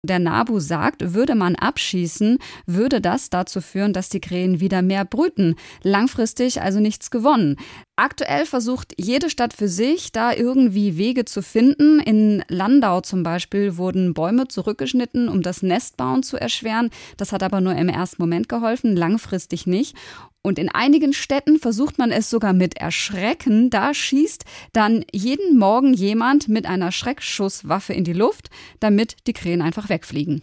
Der NABU sagt, würde man abschießen, würde das dazu führen, dass die Krähen wieder mehr brüten. Langfristig also nichts gewonnen. Aktuell versucht jede Stadt für sich, da irgendwie Wege zu finden. In Landau zum Beispiel wurden Bäume zurückgeschnitten, um das Nestbauen zu erschweren. Das hat aber nur im ersten Moment geholfen, langfristig nicht. Und in einigen Städten versucht man es sogar mit Erschrecken. Da schießt dann jeden Morgen jemand mit einer Schreckschusswaffe in die Luft, damit die Krähen einfach wegfliegen.